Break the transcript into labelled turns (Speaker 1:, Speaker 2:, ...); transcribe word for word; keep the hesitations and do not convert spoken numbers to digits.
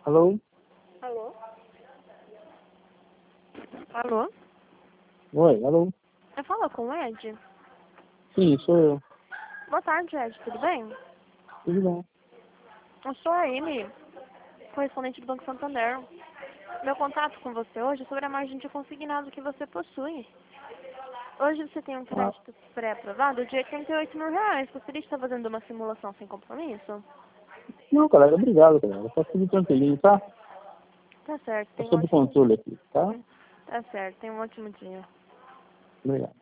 Speaker 1: Alô?
Speaker 2: Alô? Alô?
Speaker 1: Oi, alô?
Speaker 2: Eu falo com o Ed?
Speaker 1: Sim, sou eu.
Speaker 2: Boa tarde, Ed. Tudo bem?
Speaker 1: Tudo bem?
Speaker 2: Eu sou a Amy, correspondente do Banco Santander. Meu contato com você hoje é sobre a margem de consignado que você possui. Hoje você tem um
Speaker 1: Ah,
Speaker 2: crédito pré-aprovado de oitenta e oito mil reais. Gostaria de estar fazendo uma simulação sem compromisso?
Speaker 1: não, colega, obrigado, colega. Tá tudo tranquilinho, tá?
Speaker 2: Tá certo.
Speaker 1: Tá
Speaker 2: Tenha um
Speaker 1: sob
Speaker 2: ótimo
Speaker 1: controle
Speaker 2: dia.
Speaker 1: aqui, tá?
Speaker 2: Tá certo. Tenha um ótimo dia.
Speaker 1: Obrigado.